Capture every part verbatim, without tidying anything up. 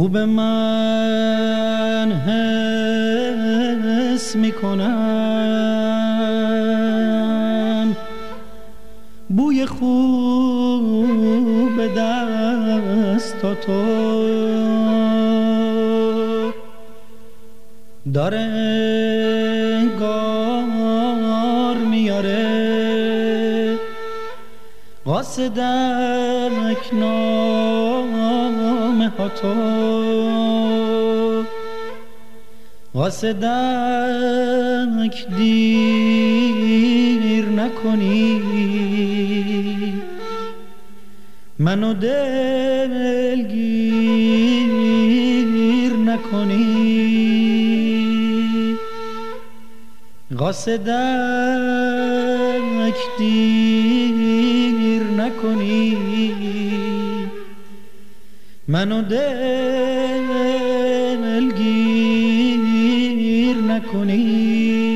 خوب من حس میکنم بوی خوب دستاتو داره انگار میاره قاصدک نامه ها تو قاصدک دیر نکنی منو دلگیر نکنی قاصدک دیر نکنی منو دلگیر نکنی.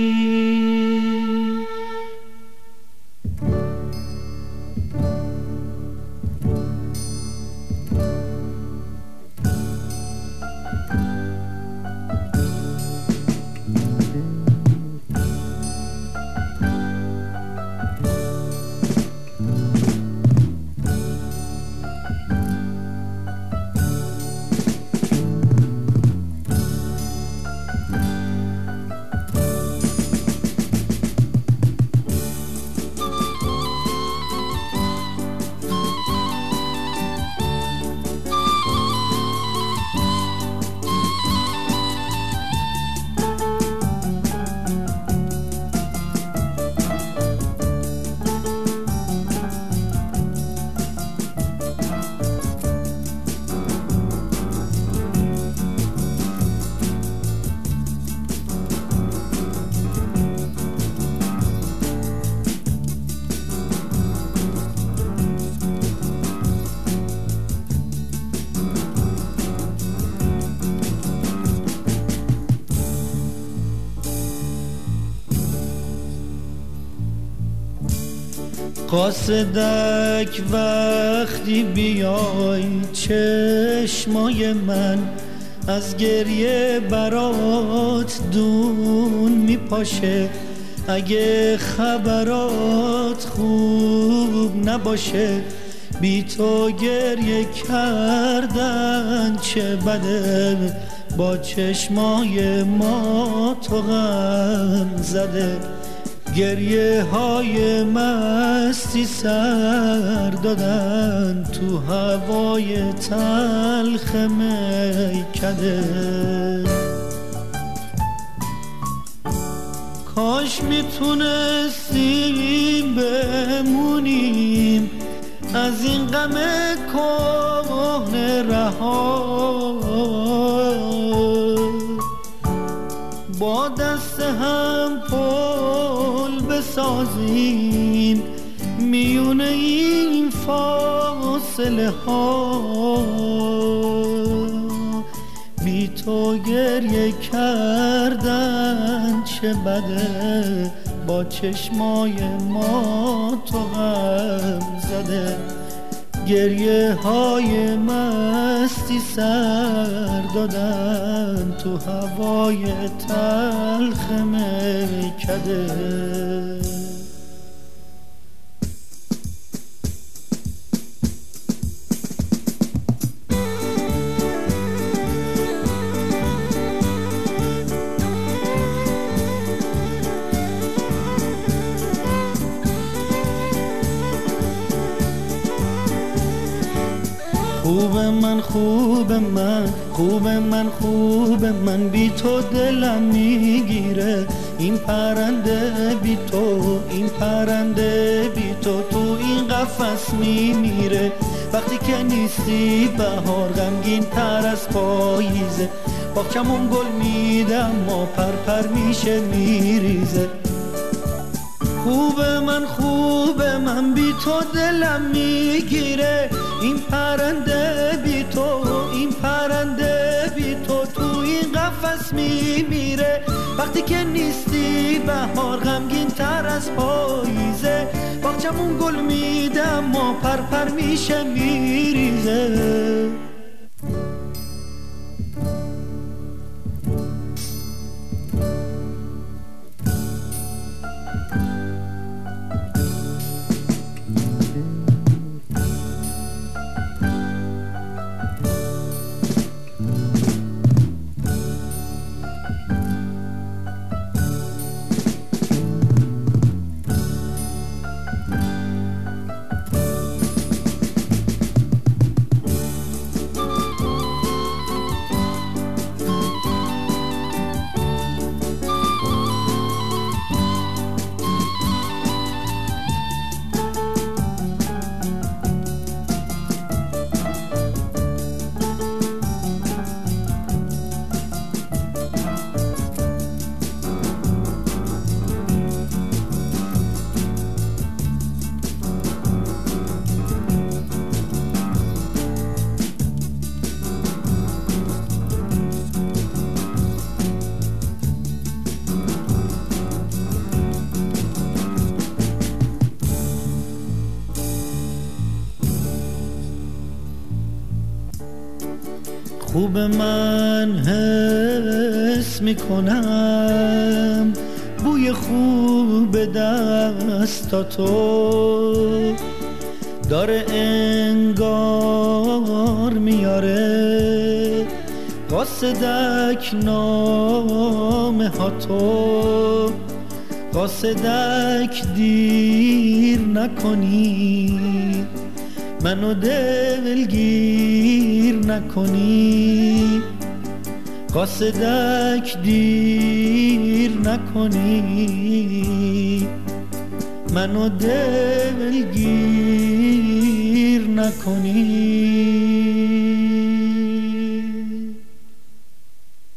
قاصدک وقتی بیای چشمای من از گریه برات دون میپاشه اگه خبرات خوب نباشه بی تو گریه کردن چه بده با چشمای ما تو غم زده گریه های مستی سر دادن تو هوای تلخ میکده کاش میتونستیم بمونیم از این غم کهنه رها با دست هم پل بسازیم میونه این فاصله ها بی تو گریه کردن چه بده با چشمای ما تو غم زده گریه های مستی سر دادن تو هوای تلخ میکده خوب من خوب من خوب من خوب من بی تو دلم میگیره این پرنده بی تو این پرنده بی تو تو این قفس میمیره وقتی که نیستی بهار غمگین تر از پاییزه با کمون گل میدم ما پر پر میشه میریزه خوب من خوب من بی تو دلم میگیره این پرنده بی تو این پرنده بی تو تو این قفس میمیره وقتی که نیستی بهار غمگین تر از پاییزه باغچمون گل میدم ما پر پر میشه میریزه خوب من حس میکنم بوی خوب دستاتو داره انگار میاره قاصدک نامه ها تو قاصدک دیر نکنی منو دلگیر نکنی قاصدک دیر نکنی منو دلگیر نکنی